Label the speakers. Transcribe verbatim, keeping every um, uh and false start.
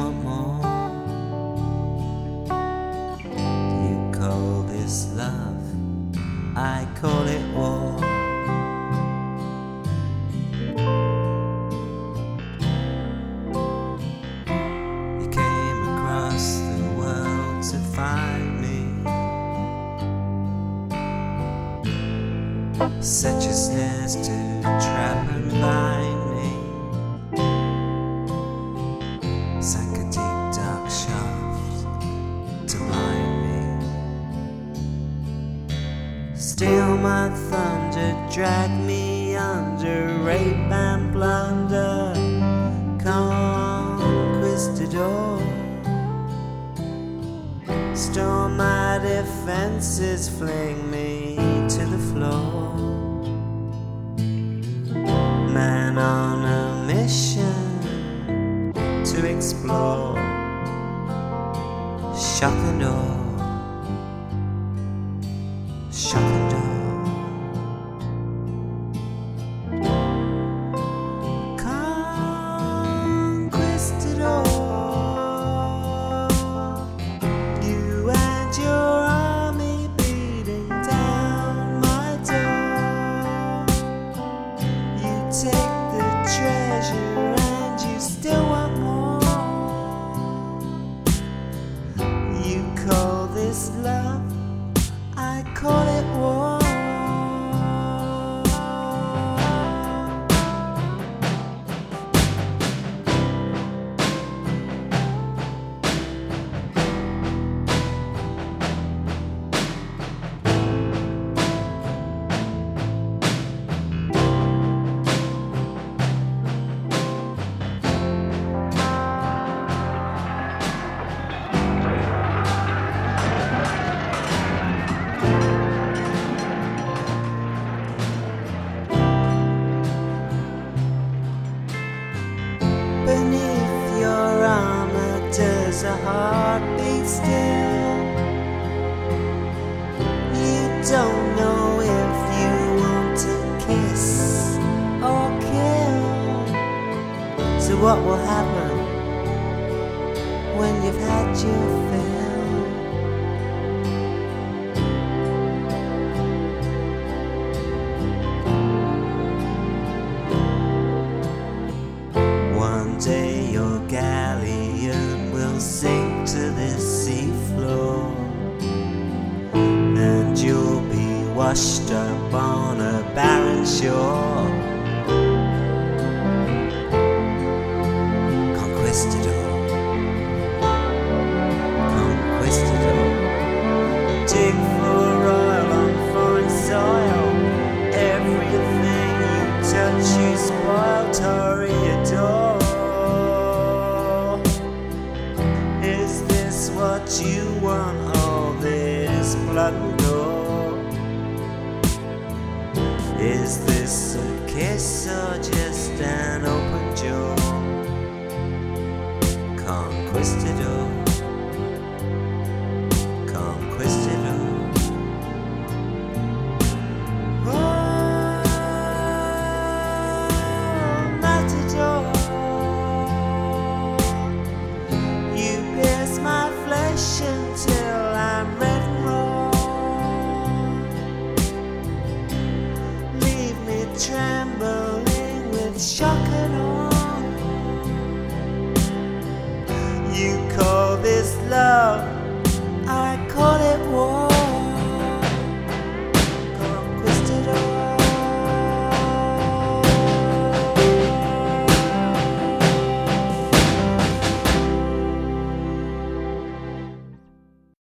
Speaker 1: want more? You call this love, I call it war. You came across the world to find me, set your snares to trap and bind me, sank a deep dark shaft to blind me. Steal my thunder, drag me under, rape and plunder, conquistador. Storm my defenses, fling me to the floor. Man on a mission to explore, shut the door, shut the door. Conquistador, you and your army beating down my door. You take the treasure and you still want more. You call this love, I call it war. Beneath your armor does a heart beat still? You don't know if you want to kiss or kill. So what will happen when you've had your fill? One day your galleon will sink to the seafloor, and you'll be washed up on a barren shore. Conquistador, conquistador, dig for oil on foreign soil. Everything you touch you spoil, Toreador. Is this what you want, all this blood and gore? Is this a kiss or just an open jaw? Conquistador.